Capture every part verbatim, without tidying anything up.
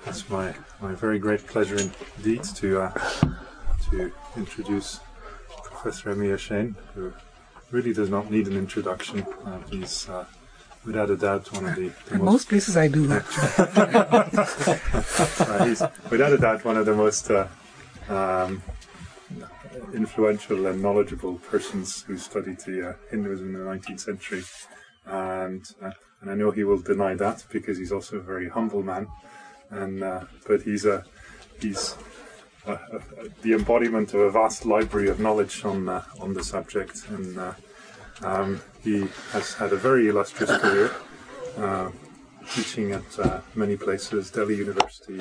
it's my, my very great pleasure indeed to uh, to introduce Professor Amir Shane, who really does not need an introduction. Uh, he's uh, without a doubt one of the, the In most... most places I do, actually. uh, he's without a doubt one of the most uh, um, influential and knowledgeable persons who studied the uh, Hinduism in the nineteenth century. And uh, and I know he will deny that because he's also a very humble man. And uh, but he's a he's a, a, a, the embodiment of a vast library of knowledge on uh, on the subject, and uh, um, he has had a very illustrious career, uh, teaching at uh, many places: Delhi University,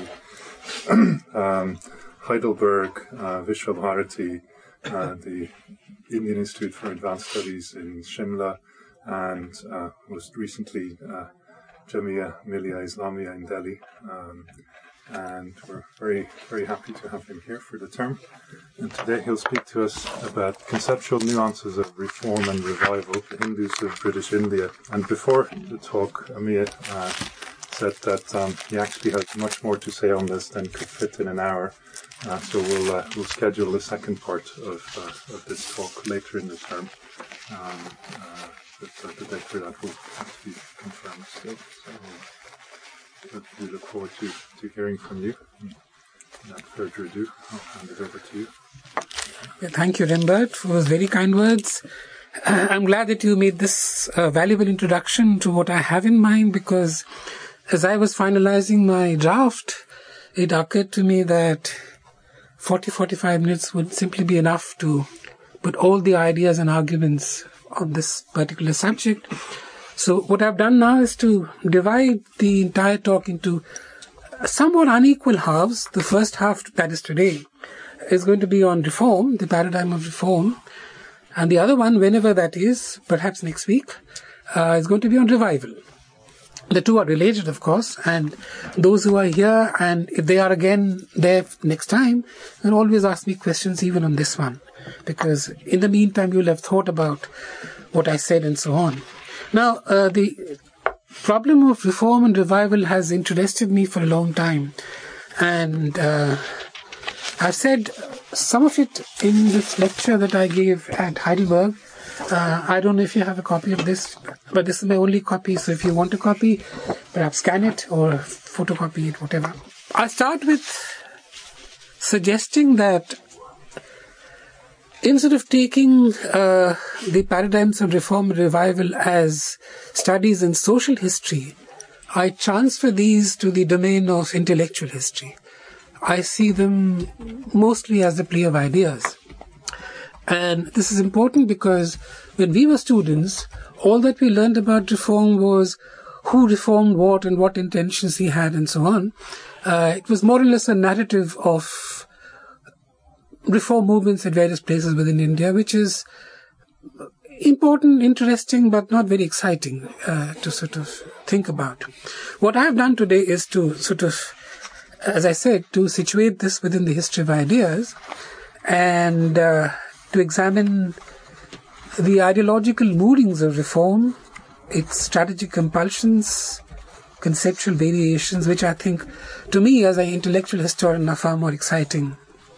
um, Heidelberg, uh, Vishwabharati, uh, the Indian Institute for Advanced Studies in Shimla, and uh, most recently uh, Jamia Millia Islamia in Delhi. Um, and we're very, very happy to have him here for the term. And today he'll speak to us about conceptual nuances of reform and revival, the Hindus of British India. And before the talk, Amir uh, said that um, he actually has much more to say on this than could fit in an hour. Uh, so we'll uh, we'll schedule the second part of uh, of this talk later in the term. Um, uh, but uh, the date for that will have to be confirmed still. So we'll, we look forward to, to hearing from you. Without further ado, I'll hand it over to you. Yeah, thank you, Rembert, for those very kind words. Uh, I'm glad that you made this uh, valuable introduction to what I have in mind, because as I was finalizing my draft, it occurred to me that forty to forty-five minutes would simply be enough to put all the ideas and arguments on this particular subject. So what I've done now is to divide the entire talk into somewhat unequal halves. The first half, that is today, is going to be on reform, the paradigm of reform. And the other one, whenever that is, perhaps next week, uh, is going to be on revival. The two are related, of course, and those who are here, and if they are again there next time, can always ask me questions even on this one, because in the meantime you'll have thought about what I said and so on. Now, uh, the problem of reform and revival has interested me for a long time, and uh, I've said some of it in this lecture that I gave at Heidelberg. Uh, I don't know if you have a copy of this, but this is my only copy, so if you want a copy, perhaps scan it or photocopy it, whatever. I'll start with suggesting that instead of taking uh, the paradigms of reform and revival as studies in social history, I transfer these to the domain of intellectual history. I see them mostly as the play of ideas. And this is important because when we were students, all that we learned about reform was who reformed what and what intentions he had and so on. Uh, it was more or less a narrative of reform movements at various places within India, which is important, interesting, but not very exciting uh, to sort of think about. What I have done today is to sort of, as I said, to situate this within the history of ideas and uh, to examine the ideological moodings of reform, its strategic compulsions, conceptual variations, which I think, to me as an intellectual historian, are far more exciting.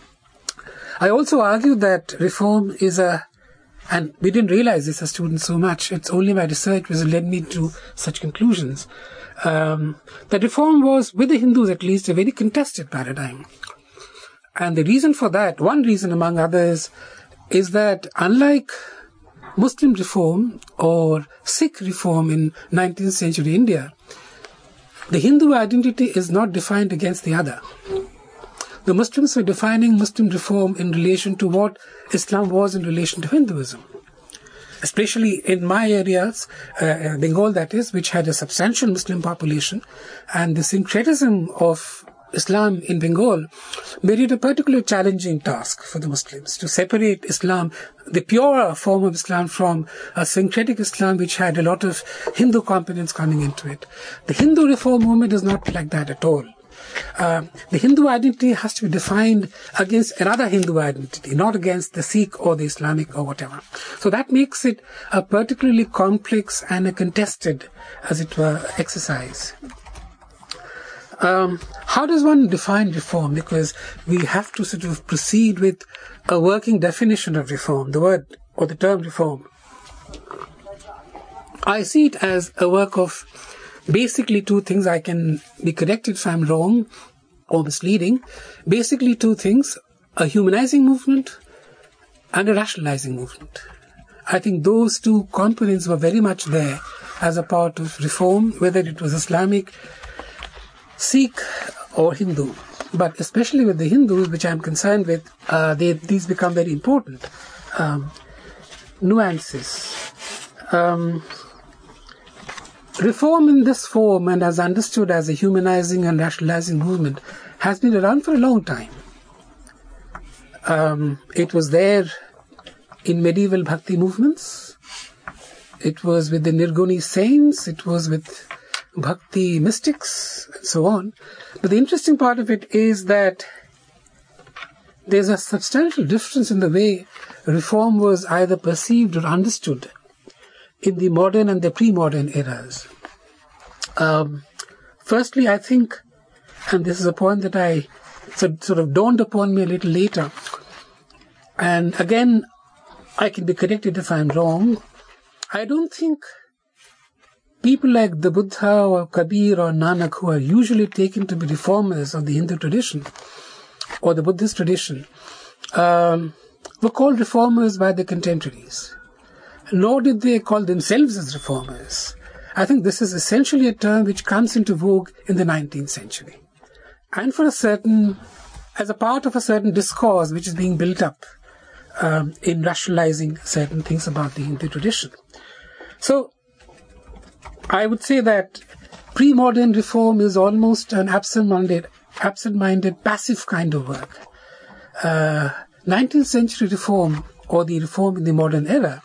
I also argue that reform is a, and we didn't realize this as students so much, it's only my research which led me to such conclusions, um, that reform was, with the Hindus at least, a very contested paradigm. And the reason for that, one reason among others, is that unlike Muslim reform or Sikh reform in nineteenth century India, the Hindu identity is not defined against the other. The Muslims were defining Muslim reform in relation to what Islam was in relation to Hinduism. Especially in my areas, uh, Bengal that is, which had a substantial Muslim population, and the syncretism of Islam in Bengal made it a particularly challenging task for the Muslims to separate Islam, the purer form of Islam, from a syncretic Islam which had a lot of Hindu components coming into it. The Hindu reform movement is not like that at all. Uh, the Hindu identity has to be defined against another Hindu identity, not against the Sikh or the Islamic or whatever. So that makes it a particularly complex and a contested, as it were, exercise. Um, how does one define reform? Because we have to sort of proceed with a working definition of reform, the word or the term reform. I see it as a work of basically two things. I can be corrected if I'm wrong or misleading. Basically two things, a humanizing movement and a rationalizing movement. I think those two components were very much there as a part of reform, whether it was Islamic, Sikh or Hindu. But especially with the Hindus, which I'm concerned with, uh, they, these become very important. Um, nuances. Um, Reform in this form and as understood as a humanizing and rationalizing movement has been around for a long time. Um, it was there in medieval bhakti movements. It was with the Nirguni saints. It was with bhakti mystics and so on. But the interesting part of it is that there's a substantial difference in the way reform was either perceived or understood in the modern and the pre-modern eras. Um, firstly, I think, and this is a point that I so, sort of dawned upon me a little later, and again, I can be corrected if I'm wrong, I don't think people like the Buddha or Kabir or Nanak, who are usually taken to be reformers of the Hindu tradition or the Buddhist tradition, um, were called reformers by their contemporaries. Nor did they call themselves as reformers. I think this is essentially a term which comes into vogue in the nineteenth century. And for a certain, as a part of a certain discourse which is being built up um, in rationalizing certain things about the Hindu tradition. So, I would say that pre-modern reform is almost an absent-minded, absent-minded, passive kind of work. Uh, nineteenth century reform, or the reform in the modern era,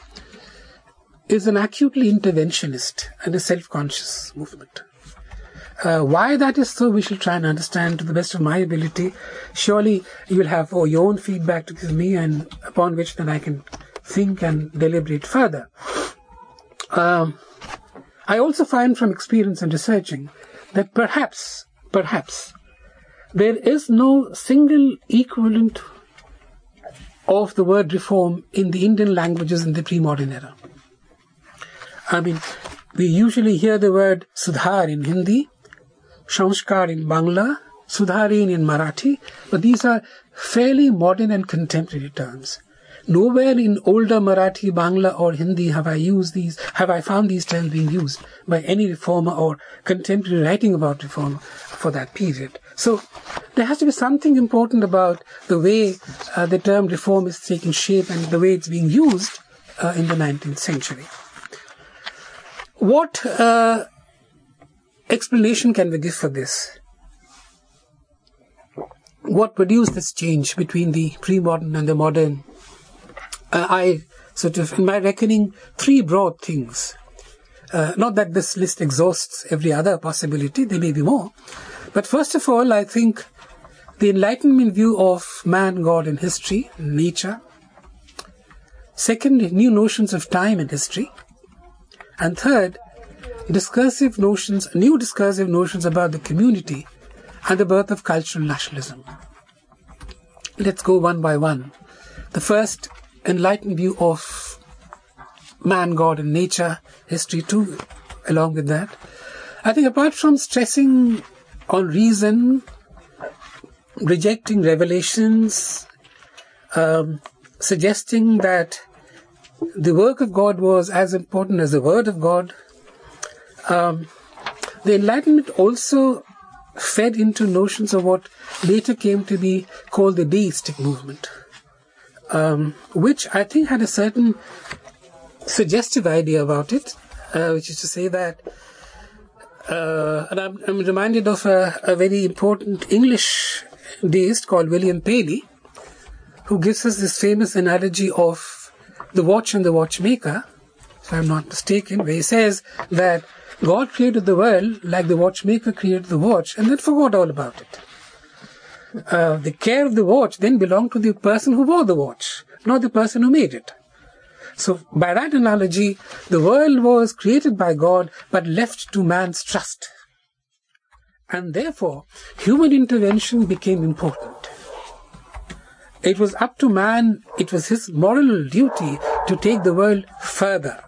is an acutely interventionist and a self-conscious movement. Uh, why that is so, we shall try and understand to the best of my ability. Surely you will have oh, your own feedback to give me, and upon which then I can think and deliberate further. Um, I also find from experience and researching that perhaps, perhaps, there is no single equivalent of the word reform in the Indian languages in the pre-modern era. I mean, we usually hear the word Sudhar in Hindi, Sanskar in Bangla, Sudharin in Marathi, but these are fairly modern and contemporary terms. Nowhere in older Marathi, Bangla or Hindi have I used these, have I found these terms being used by any reformer or contemporary writing about reform for that period. So there has to be something important about the way uh, the term reform is taking shape and the way it's being used uh, in the nineteenth century. What uh, explanation can we give for this? What produced this change between the pre-modern and the modern? Uh, I sort of, in my reckoning, three broad things. Uh, not that this list exhausts every other possibility, there may be more. But first of all, I think the Enlightenment view of man, God and history, nature. Second, new notions of time and history. And third, discursive notions, new discursive notions about the community and the birth of cultural nationalism. Let's go one by one. The first, enlightened view of man, God and nature, history too, along with that. I think apart from stressing on reason, rejecting revelations, um, suggesting that the work of God was as important as the word of God, um, the Enlightenment also fed into notions of what later came to be called the deistic movement, um, which I think had a certain suggestive idea about it, uh, which is to say that, uh, and I'm, I'm reminded of a, a very important English deist called William Paley, who gives us this famous analogy of the watch and the watchmaker, if I'm not mistaken, where he says that God created the world like the watchmaker created the watch and then forgot all about it. Uh, the care of the watch then belonged to the person who wore the watch, not the person who made it. So by that analogy, the world was created by God but left to man's trust. And therefore, human intervention became important. It was up to man, it was his moral duty to take the world further,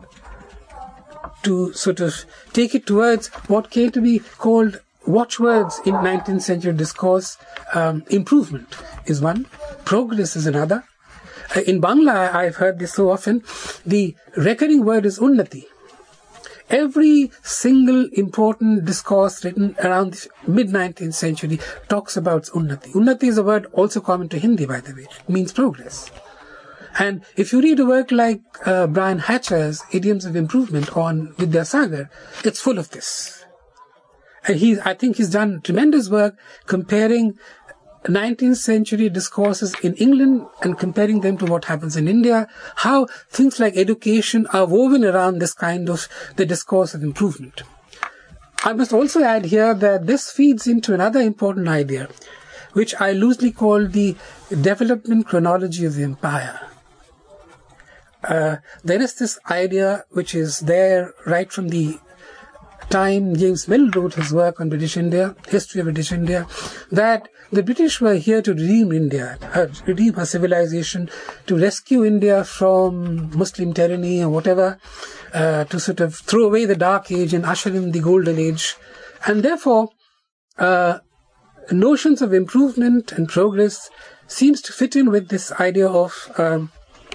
to sort of take it towards what came to be called watchwords in nineteenth century discourse. Um, improvement is one, progress is another. Uh, in Bangla, I've heard this so often, the recurring word is unnati. Every single important discourse written around the mid-nineteenth century talks about unnati. Unnati is a word also common to Hindi, by the way. It means progress. And if you read a work like uh, Brian Hatcher's Idioms of Improvement on Vidyasagar, it's full of this. And he, I think he's done tremendous work comparing nineteenth century discourses in England and comparing them to what happens in India, how things like education are woven around this kind of the discourse of improvement. I must also add here that this feeds into another important idea, which I loosely call the development chronology of the empire. Uh, there is this idea which is there right from the time James Mill wrote his work on British India, History of British India, that the British were here to redeem India, her, redeem her civilization, to rescue India from Muslim tyranny or whatever, uh, to sort of throw away the Dark Age and usher in the Golden Age. And therefore, uh, notions of improvement and progress seems to fit in with this idea of um,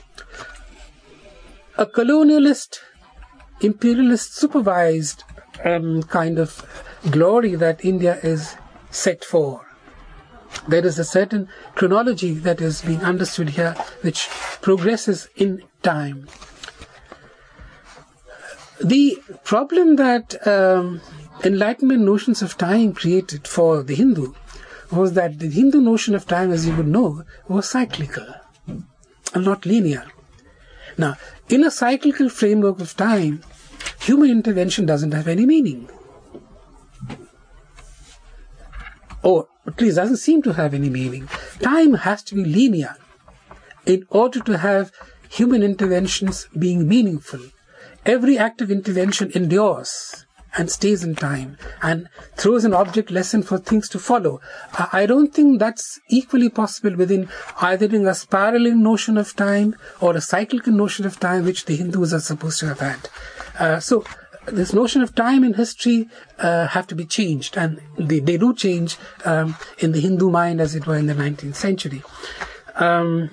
a colonialist, imperialist, supervised um, kind of glory that India is set for. There is a certain chronology that is being understood here, which progresses in time. The problem that um, Enlightenment notions of time created for the Hindu was that the Hindu notion of time, as you would know, was cyclical and not linear. Now, in a cyclical framework of time, human intervention doesn't have any meaning. Or at least doesn't seem to have any meaning. Time has to be linear in order to have human interventions being meaningful. Every act of intervention endures and stays in time and throws an object lesson for things to follow. I don't think that's equally possible within either a spiraling notion of time or a cyclical notion of time which the Hindus are supposed to have had. Uh, so this notion of time and history uh, have to be changed, and they, they do change um, in the Hindu mind, as it were, in the nineteenth century. Um,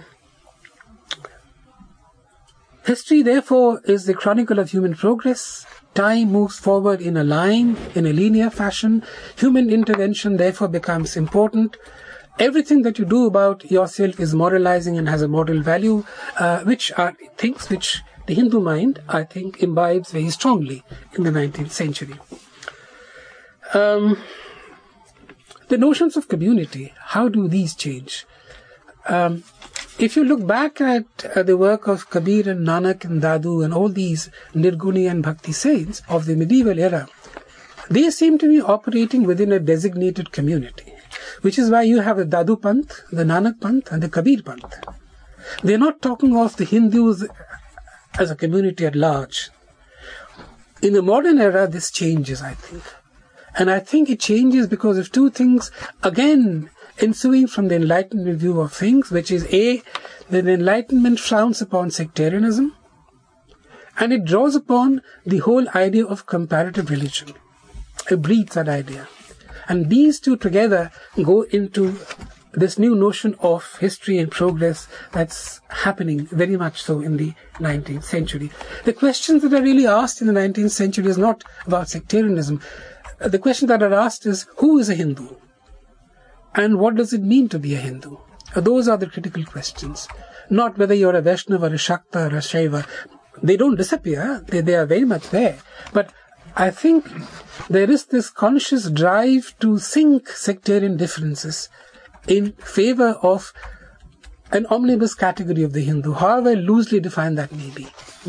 history, therefore, is the chronicle of human progress. Time moves forward in a line, in a linear fashion. Human intervention, therefore, becomes important. Everything that you do about yourself is moralizing and has a moral value, uh, which are things which the Hindu mind, I think, imbibes very strongly in the nineteenth century. Um, the notions of community, how do these change? Um, if you look back at uh, the work of Kabir and Nanak and Dadu and all these Nirguni and Bhakti saints of the medieval era, they seem to be operating within a designated community, which is why you have the Dadu Panth, the Nanak Panth, and the Kabir Panth. They're not talking of the Hindus as a community at large. In the modern era, this changes, I think. And I think it changes because of two things, again, ensuing from the Enlightenment view of things, which is A, that the Enlightenment frowns upon sectarianism, and it draws upon the whole idea of comparative religion. It breeds that idea. And these two together go into this new notion of history and progress that's happening very much so in the nineteenth century. The questions that are really asked in the nineteenth century is not about sectarianism. The questions that are asked is, who is a Hindu? And what does it mean to be a Hindu? Those are the critical questions. Not whether you're a Vaishnava or a Shakta or a Shaiva. They don't disappear. They, they are very much there. But I think there is this conscious drive to sink sectarian differences in favor of an omnibus category of the Hindu, however loosely defined that may be. Hmm?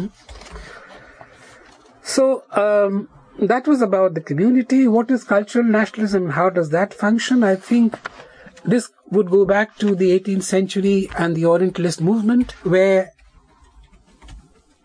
So, um, that was about the community. What is cultural nationalism? How does that function? I think this would go back to the eighteenth century and the Orientalist movement, where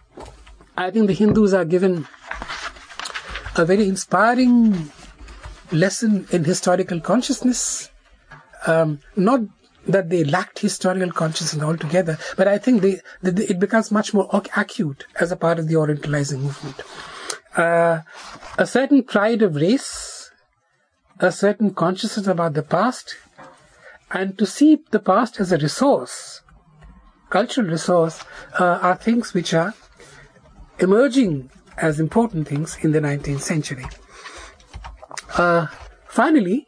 I think the Hindus are given a very inspiring lesson in historical consciousness. Um, not that they lacked historical consciousness altogether, but I think they, they, it becomes much more acute as a part of the Orientalizing movement. Uh, a certain pride of race, a certain consciousness about the past, and to see the past as a resource, cultural resource, uh, are things which are emerging as important things in the nineteenth century. Uh, finally,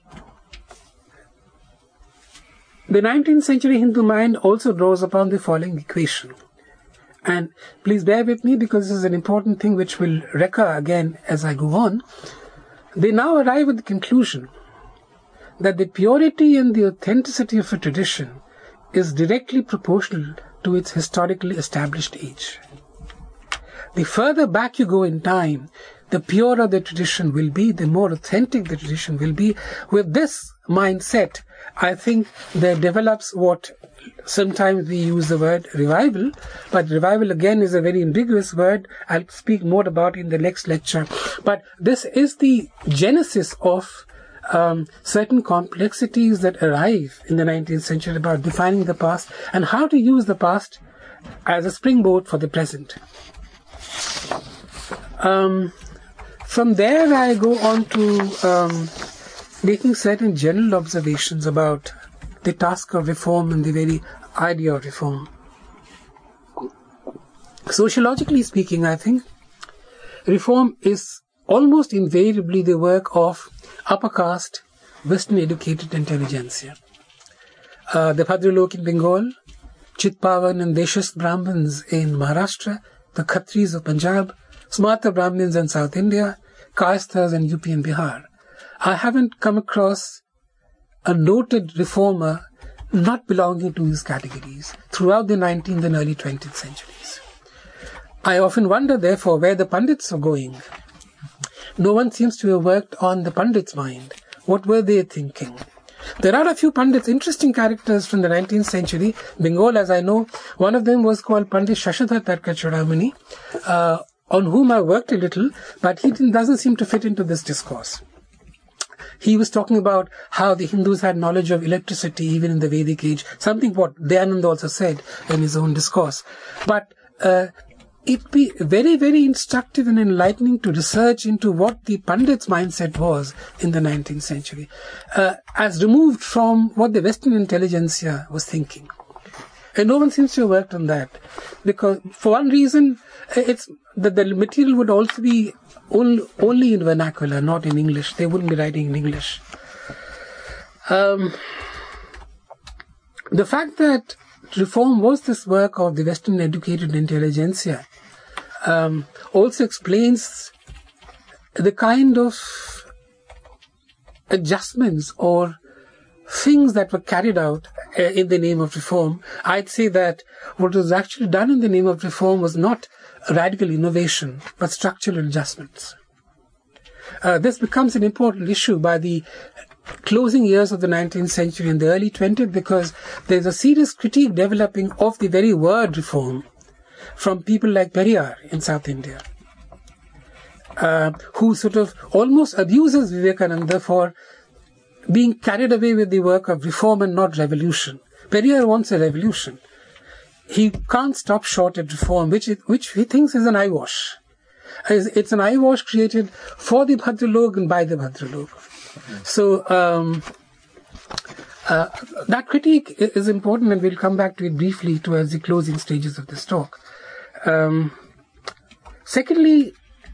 the nineteenth century Hindu mind also draws upon the following equation. And please bear with me because this is an important thing which will recur again as I go on. They now arrive at the conclusion that the purity and the authenticity of a tradition is directly proportional to its historically established age. The further back you go in time, the purer the tradition will be, the more authentic the tradition will be. With this mindset, I think there develops what sometimes we use the word revival, but revival again is a very ambiguous word. I'll speak more about it in the next lecture. But this is the genesis of um, certain complexities that arrive in the nineteenth century about defining the past and how to use the past as a springboard for the present. Um, from there I go on to um, making certain general observations about the task of reform and the very idea of reform. Sociologically speaking, I think reform is almost invariably the work of upper caste, Western educated intelligentsia. Uh, the Bhadralok in Bengal, Chitpavan and Deshast Brahmins in Maharashtra, the Khatris of Punjab, Smarta Brahmins in South India, Kayasthas in U P and Bihar. I haven't come across a noted reformer not belonging to these categories throughout the nineteenth and early twentieth centuries. I often wonder, therefore, where the Pandits are going. No one seems to have worked on the Pandits' mind. What were they thinking? There are a few Pandits, interesting characters from the nineteenth century. Bengal, as I know, one of them was called Pandit Shashadhar Tarkachudamani, uh, on whom I worked a little, but he doesn't seem to fit into this discourse. He was talking about how the Hindus had knowledge of electricity even in the Vedic age, something what Dayananda also said in his own discourse. But uh, it'd be very, very instructive and enlightening to research into what the Pandits' mindset was in the nineteenth century, uh, as removed from what the Western intelligentsia was thinking. And no one seems to have worked on that, because for one reason, it's that the material would also be only, only in vernacular, not in English. They wouldn't be writing in English. Um, the fact that reform was this work of the Western educated intelligentsia um, also explains the kind of adjustments or things that were carried out uh, in the name of reform. I'd say that what was actually done in the name of reform was not radical innovation, but structural adjustments. Uh, this becomes an important issue by the closing years of the nineteenth century and the early twentieth, because there's a serious critique developing of the very word reform from people like Periyar in South India, uh, who sort of almost abuses Vivekananda for being carried away with the work of reform and not revolution. Periyar wants a revolution. He can't stop short at reform, which it, which he thinks is an eyewash. It's an eyewash created for the Bhadralok and by the Bhadralok. So um, uh, that critique is important, and we'll come back to it briefly towards the closing stages of this talk. Um, secondly,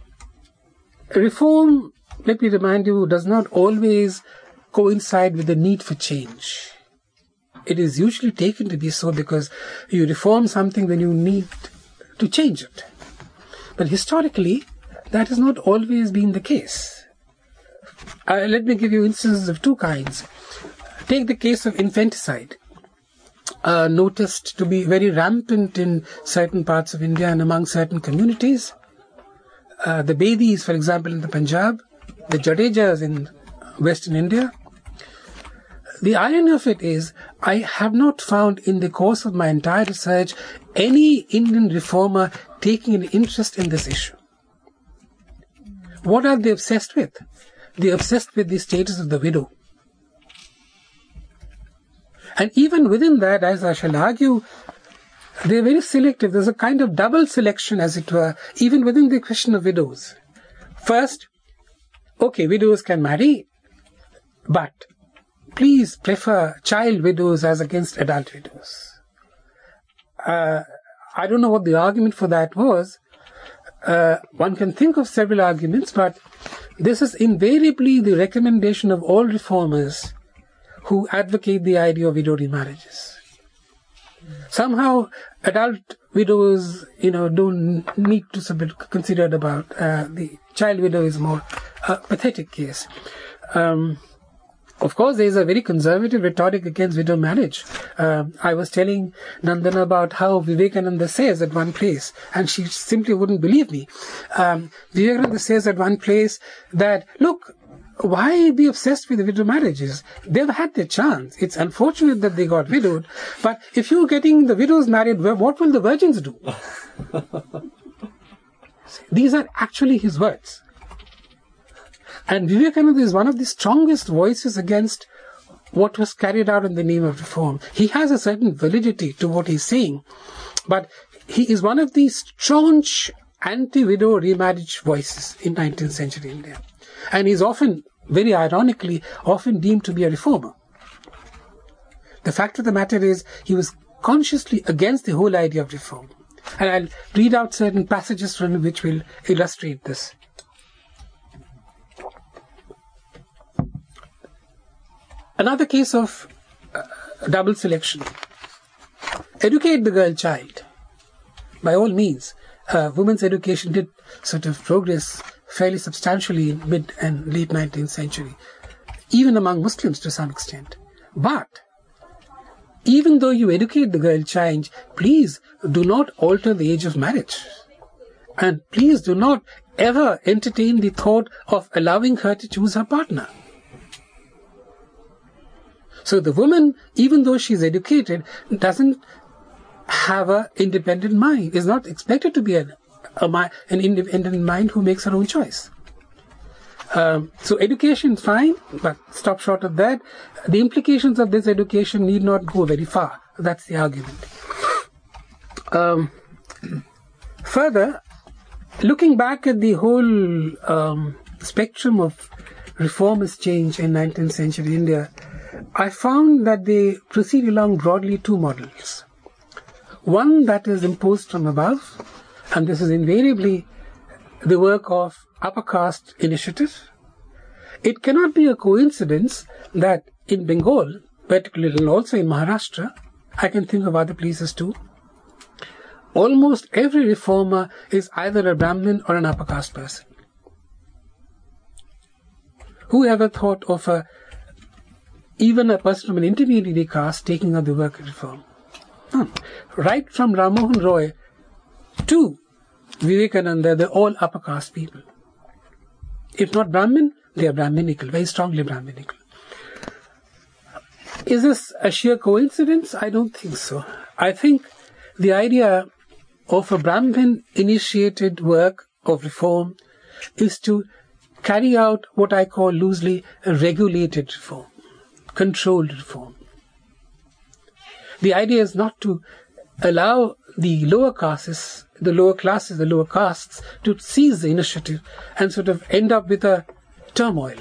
reform, let me remind you, does not always coincide with the need for change. It is usually taken to be so because you reform something when you need to change it. But historically, that has not always been the case. Uh, let me give you instances of two kinds. Take the case of infanticide, uh, noticed to be very rampant in certain parts of India and among certain communities. Uh, the Bedis, for example, in the Punjab, the Jadejas in Western India. The irony of it is, I have not found in the course of my entire research any Indian reformer taking an interest in this issue. What are they obsessed with? they're obsessed with the status of the widow. And even within that, as I shall argue, they're very selective. There's a kind of double selection, as it were, even within the question of widows. First, okay, widows can marry, but please prefer child widows as against adult widows. Uh, I don't know what the argument for that was. Uh, one can think of several arguments, but this is invariably the recommendation of all reformers who advocate the idea of widow remarriages. Somehow, adult widows, you know, don't need to be considered about. Uh, the child widow is more a pathetic case. Um, Of course, there is a very conservative rhetoric against widow marriage. Uh, I was telling Nandana about how Vivekananda says at one place, and she simply wouldn't believe me. Um, Vivekananda says at one place that, look, why be obsessed with widow marriages? They've had their chance. It's unfortunate that they got widowed, but if you're getting the widows married, what will the virgins do? These are actually his words. And Vivekananda is one of the strongest voices against what was carried out in the name of reform. He has a certain validity to what he's saying, but he is one of the staunch anti-widow remarriage voices in nineteenth century India. And he's often, very ironically, often deemed to be a reformer. The fact of the matter is, he was consciously against the whole idea of reform. And I'll read out certain passages from him which will illustrate this. Another case of uh, double selection. Educate the girl child. By all means, uh, women's education did sort of progress fairly substantially in mid and late nineteenth century, even among Muslims to some extent. But even though you educate the girl child, please do not alter the age of marriage. And please do not ever entertain the thought of allowing her to choose her partner. So the woman, even though she's educated, doesn't have an independent mind, is not expected to be an, a, an independent mind who makes her own choice. Um, so education is fine, but stop short of that. The implications of this education need not go very far. That's the argument. Um, further, looking back at the whole um, spectrum of reformist change in nineteenth century India, I found that they proceed along broadly two models. One that is imposed from above, and this is invariably the work of upper caste initiative. It cannot be a coincidence that in Bengal, particularly and also in Maharashtra, I can think of other places too, almost every reformer is either a Brahmin or an upper caste person. Who ever thought of a even a person from an intermediary caste taking up the work of reform? Hmm. Right from Ram Mohan Roy to Vivekananda, they're all upper caste people. If not Brahmin, they are Brahminical, very strongly Brahminical. Is this a sheer coincidence? I don't think so. I think the idea of a Brahmin-initiated work of reform is to carry out what I call loosely a regulated reform, controlled reform. The idea is not to allow the lower classes, the lower classes, the lower castes to seize the initiative and sort of end up with a turmoil,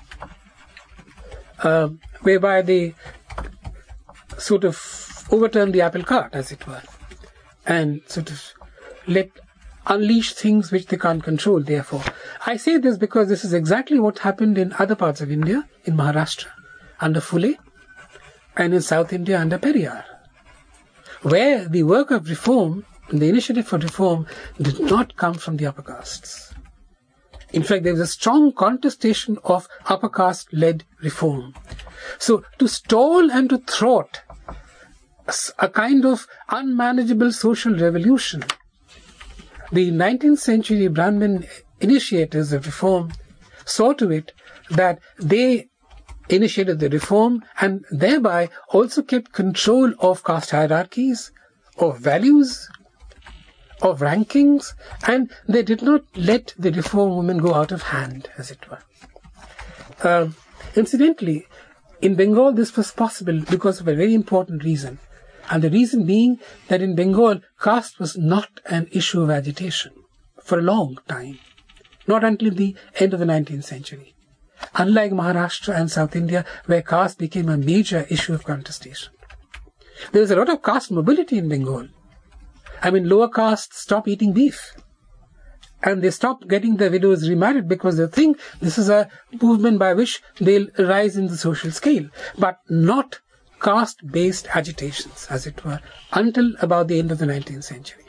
uh, whereby they sort of overturn the apple cart, as it were, and sort of let unleash things which they can't control, therefore. I say this because this is exactly what happened in other parts of India, in Maharashtra, under Phule, and in South India under Periyar, where the work of reform, the initiative for reform, did not come from the upper castes. In fact, there was a strong contestation of upper caste-led reform. So, to stall and to thwart a kind of unmanageable social revolution, the nineteenth century Brahmin initiators of reform saw to it that they initiated the reform and thereby also kept control of caste hierarchies, of values, of rankings, and they did not let the reform movement go out of hand, as it were. Uh, incidentally, in Bengal, this was possible because of a very important reason. And the reason being that in Bengal, caste was not an issue of agitation for a long time. Not until the end of the nineteenth century. Unlike Maharashtra and South India, where caste became a major issue of contestation. There was a lot of caste mobility in Bengal. I mean, lower castes stopped eating beef. And they stopped getting their widows remarried because they think this is a movement by which they'll rise in the social scale. But not caste-based agitations, as it were, until about the end of the nineteenth century.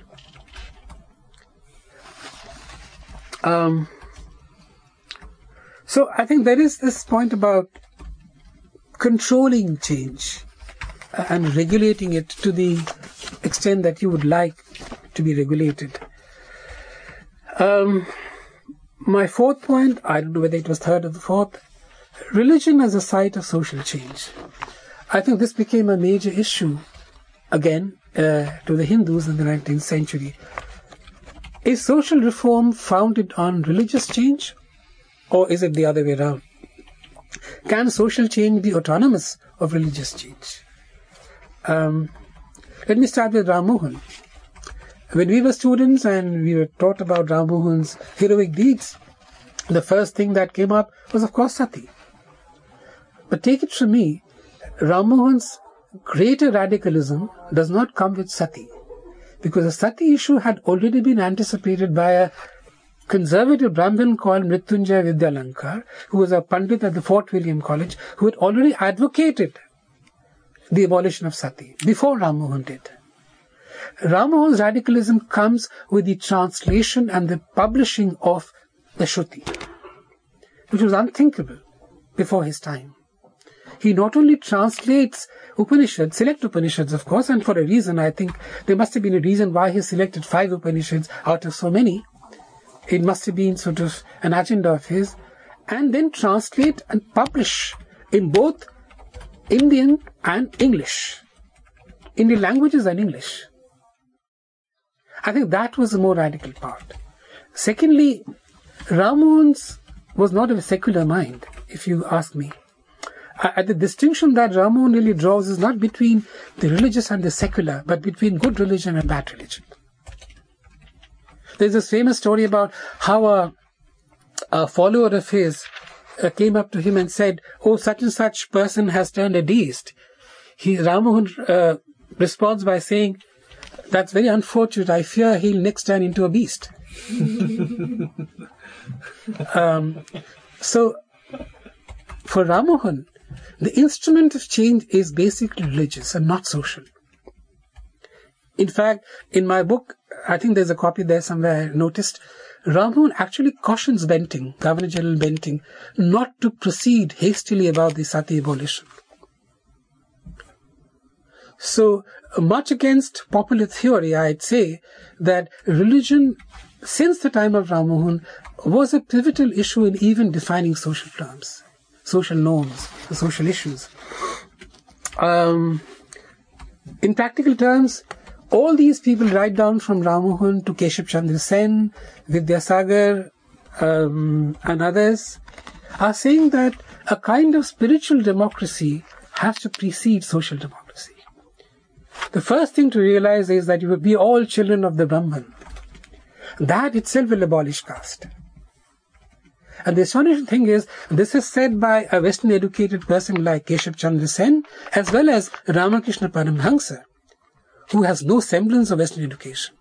Um, so I think there is this point about controlling change and regulating it to the extent that you would like to be regulated. Um, my fourth point, I don't know whether it was third or the fourth, religion as a site of social change. I think this became a major issue, again, uh, to the Hindus in the nineteenth century. Is social reform founded on religious change, or is it the other way around? Can social change be autonomous of religious change? Um, let me start with Ram Mohan. When we were students and we were taught about Ram Mohan's heroic deeds, the first thing that came up was, of course, sati. But take it from me, Ram Mohan's greater radicalism does not come with sati, because the sati issue had already been anticipated by a conservative Brahmin called Mrityunjay Vidyalankar, who was a Pandit at the Fort William College, who had already advocated the abolition of sati before Ram Mohan did. Ram Mohan's radicalism comes with the translation and the publishing of the Shruti, which was unthinkable before his time. He not only translates Upanishads, select Upanishads of course, and for a reason, I think there must have been a reason why he selected five Upanishads out of so many. It must have been sort of an agenda of his, and then translate and publish in both Indian and English, Indian languages and English. I think that was the more radical part. Secondly, Ram Mohan was not of a secular mind, if you ask me. Uh, the distinction that Ram Mohan really draws is not between the religious and the secular, but between good religion and bad religion. There's this famous story about how a, a follower of his uh, came up to him and said, "Oh, such and such person has turned a deist." He, Ram Mohan uh, responds by saying, "That's very unfortunate. I fear he'll next turn into a beast." um, so, for Ram Mohan, the instrument of change is basically religious and not social. In fact, in my book, I think there's a copy there somewhere I noticed, Ram Mohan actually cautions Benting, Governor General Benting, not to proceed hastily about the sati abolition. So, much against popular theory, I'd say that religion, since the time of Ram Mohan, was a pivotal issue in even defining social terms, social norms, social issues. Um, in practical terms, all these people, right down from Ram Mohan to Keshav Chandra Sen, Vidyasagar, um, and others, are saying that a kind of spiritual democracy has to precede social democracy. The first thing to realize is that you will be all children of the Brahman. That itself will abolish caste. And the astonishing thing is, this is said by a Western educated person like Keshav Chandra Sen, as well as Ramakrishna Paramhansa, who has no semblance of Western education.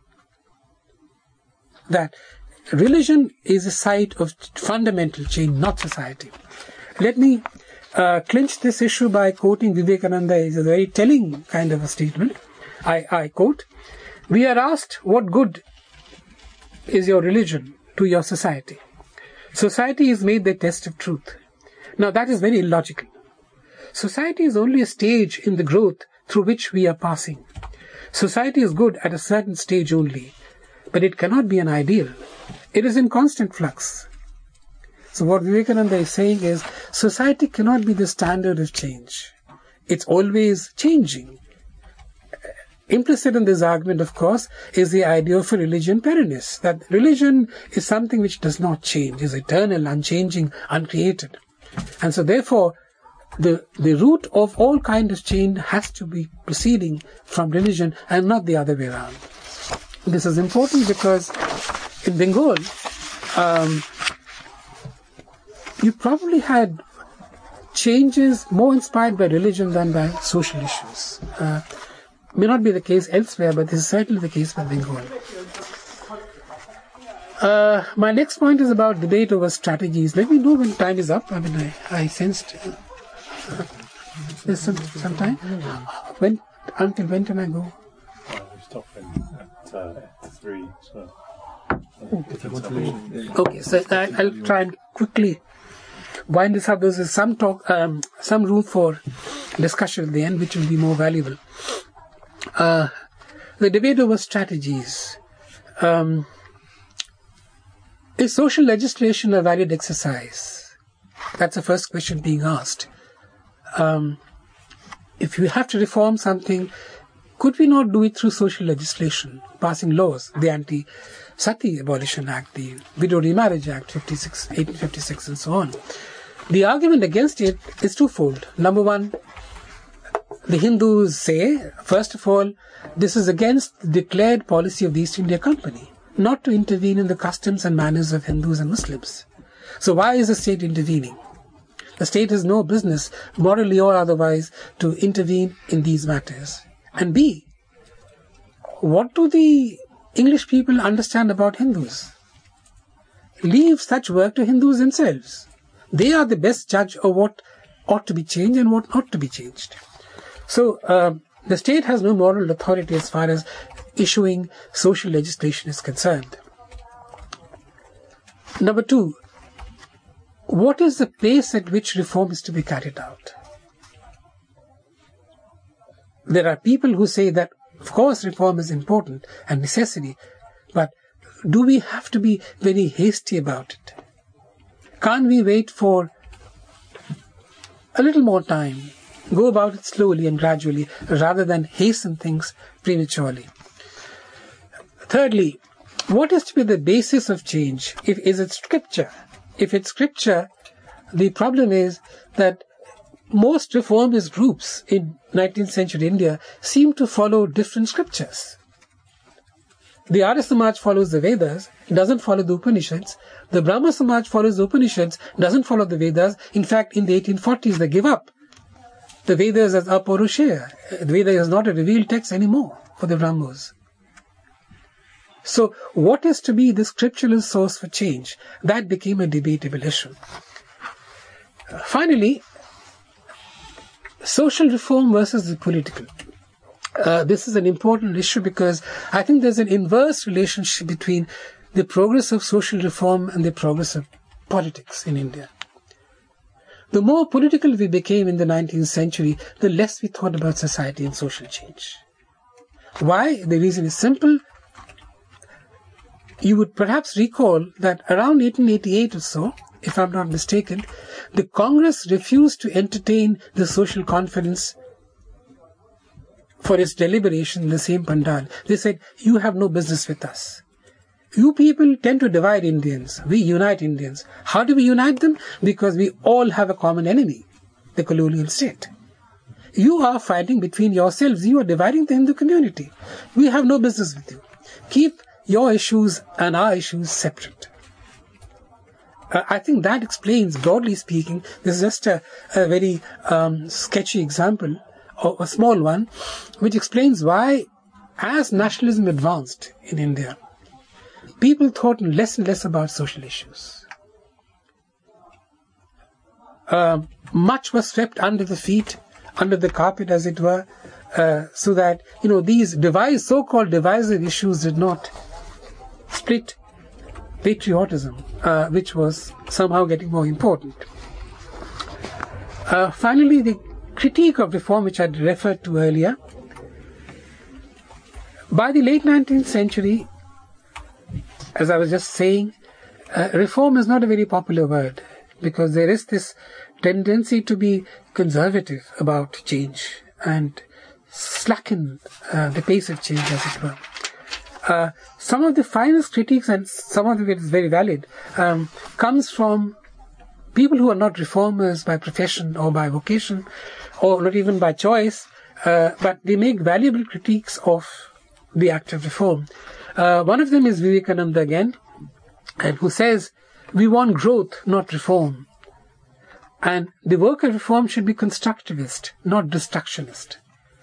That religion is a site of fundamental change, not society. Let me uh, clinch this issue by quoting Vivekananda. It's a very telling kind of a statement. I, I quote, "We are asked, what good is your religion to your society? Society is made the test of truth." Now that is very illogical. Society is only a stage in the growth through which we are passing. Society is good at a certain stage only, but it cannot be an ideal. It is in constant flux. So what Vivekananda is saying is, society cannot be the standard of change. It's always changing. Implicit in this argument, of course, is the idea of a religion perennis, that religion is something which does not change, is eternal, unchanging, uncreated. And so therefore, the, the root of all kind of change has to be proceeding from religion and not the other way around. This is important because in Bengal, um, you probably had changes more inspired by religion than by social issues. Uh, may not be the case elsewhere, but this is certainly the case with Bengal. Uh, my next point is about debate over strategies. Let me know when time is up. I mean, I, I sensed uh, uh, there's some, some time. When, until when can I go? Uh, we stop in at uh, three. So. Okay, so I, I'll try and quickly wind this up. There is some talk, um, some room for discussion at the end, which will be more valuable. Uh, the debate over strategies. Um, is social legislation a valid exercise? That's the first question being asked. Um, if you have to reform something, could we not do it through social legislation, passing laws, the Anti-Sati Abolition Act, the Widow Remarriage Act, fifty-six, eighteen fifty-six, and so on? The argument against it is twofold. Number one, the Hindus say, first of all, this is against the declared policy of the East India Company, not to intervene in the customs and manners of Hindus and Muslims. So why is the state intervening? The state has no business, morally or otherwise, to intervene in these matters. And B, what do the English people understand about Hindus? Leave such work to Hindus themselves. They are the best judge of what ought to be changed and what not to be changed. So uh, the state has no moral authority as far as issuing social legislation is concerned. Number two, what is the pace at which reform is to be carried out? There are people who say that, of course, reform is important and necessary, but do we have to be very hasty about it? Can't we wait for a little more time, go about it slowly and gradually, rather than hasten things prematurely? Thirdly, what is to be the basis of change? If is it scripture? If it's scripture, the problem is that most reformist groups in nineteenth century India seem to follow different scriptures. The Arya Samaj follows the Vedas, doesn't follow the Upanishads. The Brahma Samaj follows the Upanishads, doesn't follow the Vedas. In fact, in the eighteen forties, they give up the Vedas as Apaurushaya. The Veda is not a revealed text anymore for the Brahmos. So, what is to be the scriptural source for change? That became a debatable issue. Uh, finally, social reform versus the political. Uh, this is an important issue because I think there's an inverse relationship between the progress of social reform and the progress of politics in India. The more political we became in the nineteenth century, the less we thought about society and social change. Why? The reason is simple. You would perhaps recall that around eighteen eighty-eight or so, if I'm not mistaken, the Congress refused to entertain the social conference for its deliberation in the same pandal. They said, you have no business with us. You people tend to divide Indians. We unite Indians. How do we unite them? Because we all have a common enemy, the colonial state. You are fighting between yourselves. You are dividing the Hindu community. We have no business with you. Keep your issues and our issues separate. Uh, I think that explains, broadly speaking, this is just a, a very um, sketchy example, or a small one, which explains why, as nationalism advanced in India, people thought less and less about social issues. Uh, much was swept under the feet, under the carpet, as it were, uh, so that, you know, these device, so-called divisive issues did not split patriotism, uh, which was somehow getting more important. Uh, finally, the critique of reform, which I referred to earlier. By the late nineteenth century, as I was just saying, uh, reform is not a very popular word because there is this tendency to be conservative about change and slacken uh, the pace of change, as it were. Uh, some of the finest critiques, and some of it is very valid, um, comes from people who are not reformers by profession or by vocation, or not even by choice, uh, but they make valuable critiques of the act of reform. Uh, one of them is Vivekananda again, and who says, we want growth, not reform. And the work of reform should be constructivist, not destructionist.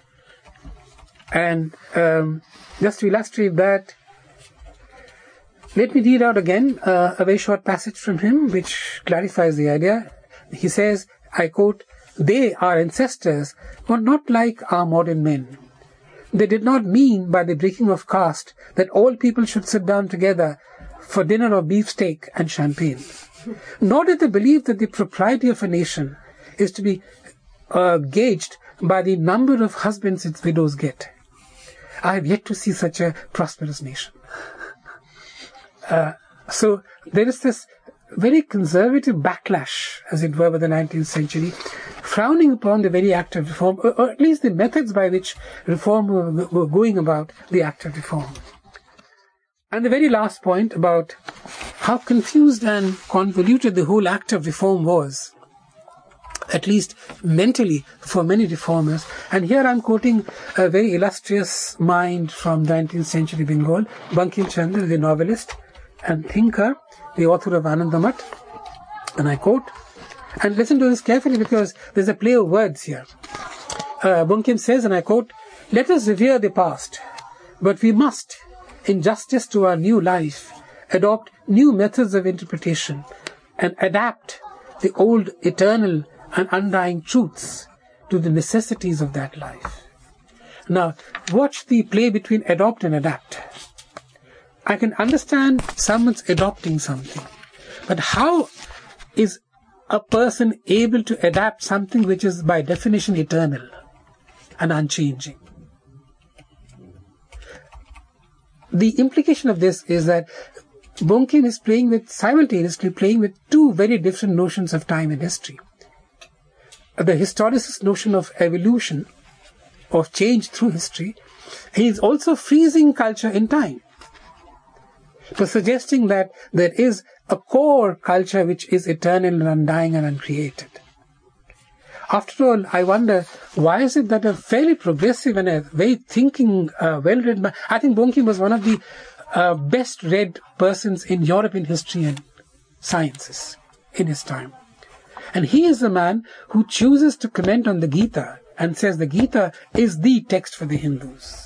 And um, just to illustrate that, let me read out again uh, a very short passage from him, which clarifies the idea. He says, I quote, they, our ancestors, were not like our modern men. They did not mean by the breaking of caste that all people should sit down together for dinner of beefsteak and champagne. Nor did they believe that the propriety of a nation is to be uh, gauged by the number of husbands its widows get. I have yet to see such a prosperous nation. Uh, so there is this very conservative backlash, as it were, by the nineteenth century, frowning upon the very act of reform, or, or at least the methods by which reform were, were going about the act of reform. And the very last point about how confused and convoluted the whole act of reform was, at least mentally, for many reformers. And here I'm quoting a very illustrious mind from nineteenth century Bengal, Bankim Chandra, the novelist and thinker, the author of Anandamath. And I quote, and listen to this carefully because there's a play of words here. Uh, Bankim says, and I quote, let us revere the past, but we must, in justice to our new life, adopt new methods of interpretation and adapt the old eternal and undying truths to the necessities of that life. Now, watch the play between adopt and adapt. I can understand someone's adopting something, but how is a person able to adapt something which is by definition eternal and unchanging? The implication of this is that Bankim is playing with, simultaneously playing with two very different notions of time and history. The historicist notion of evolution, of change through history. He is also freezing culture in time, for suggesting that there is a core culture which is eternal and undying and uncreated. After all, I wonder, why is it that a fairly progressive and a very thinking, uh, well-read man, I think Bankim was one of the uh, best-read persons in European history and sciences in his time. And he is the man who chooses to comment on the Gita and says the Gita is the text for the Hindus.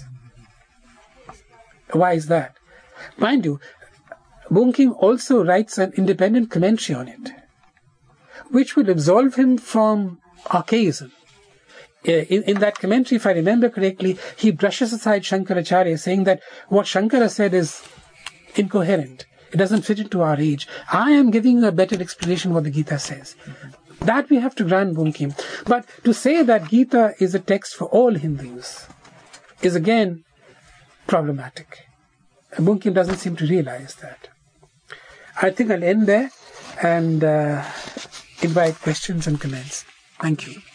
Why is that? Mind you, Bankim also writes an independent commentary on it, which would absolve him from archaism. In, in that commentary, if I remember correctly, he brushes aside Shankaracharya, saying that what Shankara said is incoherent. It doesn't fit into our age. I am giving a better explanation what the Gita says. Mm-hmm. That we have to grant Bankim. But to say that Gita is a text for all Hindus is again problematic. Bankim doesn't seem to realize that. I think I'll end there and uh, invite questions and comments. Thank you.